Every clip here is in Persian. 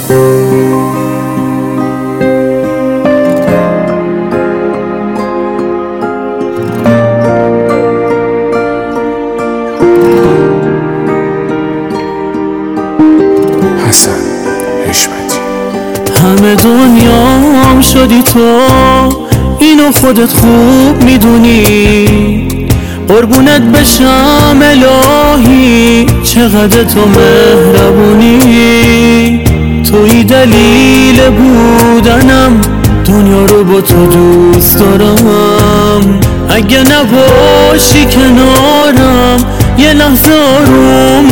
حسن حشمتی. همه دنیام شدی تو، اینو خودت خوب میدونی. قربونت بشم الهی، چقدر تو مهربونی. توی دلیل بودنم، دنیا رو با تو دوست دارم. اگه نباشی کنارم، یه لحظه آروم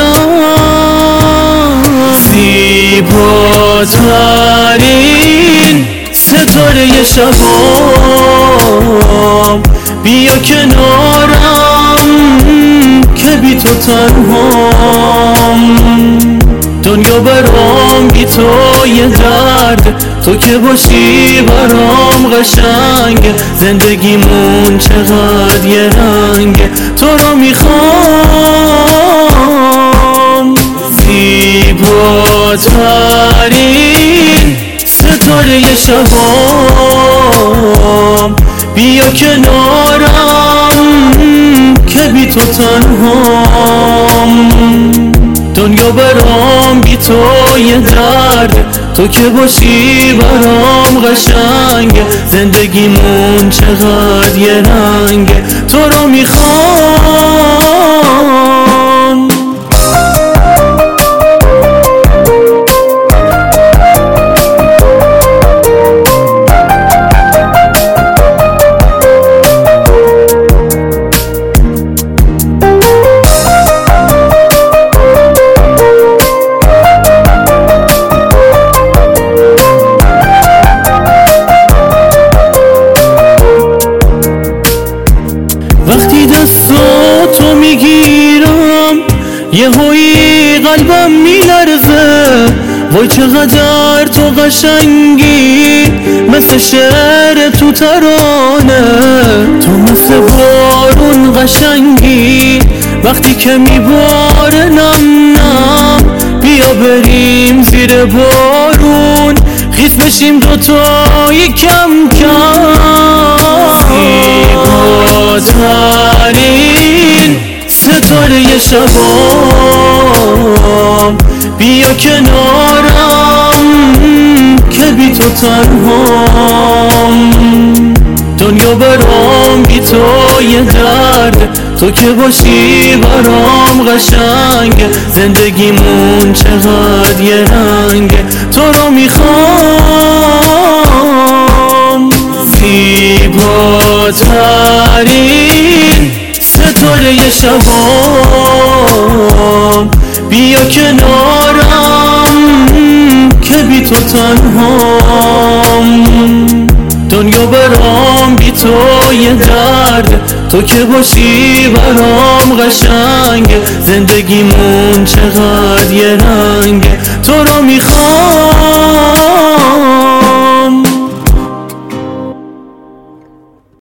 ندارم. زیباترین ستاره شبام، بیا کنارم که بی تو تنهام. دنیا برام بی تو یه درد، تو که باشی برام قشنگ. زندگیمون چقدر یه رنگ، تو رو میخوام. زیباترین ستاره شبام، بیا کنارم که بی تو تنهام. دنیا برام بی تو یه درد، تو که باشی برام قشنگ. زندگیمون چقدر یه رنگ، تو رو میخوام. وقتی دستاتو میگیرم، یه هایی قلبم میلرزه. وای چقدر تو قشنگی، مثل شعر تو ترانه. تو مثل بارون قشنگی، وقتی که میباره نم نم. بیا بریم زیر بارون، خیس بشیم دوتایی کم کم. زیباترین ستاره شبام، بیا کنارم که بی تو تنهام. دنیا برام بی تو یه درد، تو که باشی برام قشنگ. زندگیمون چقدر یه رنگ، تو رو میخوام. زیباترین ستاره شبام، بیا کنارم که بی تو تنهام. دنیا برام بی تو یه درد، تو که باشی برام قشنگ. زندگیمون چقدر یه رنگ، تو رو میخوام.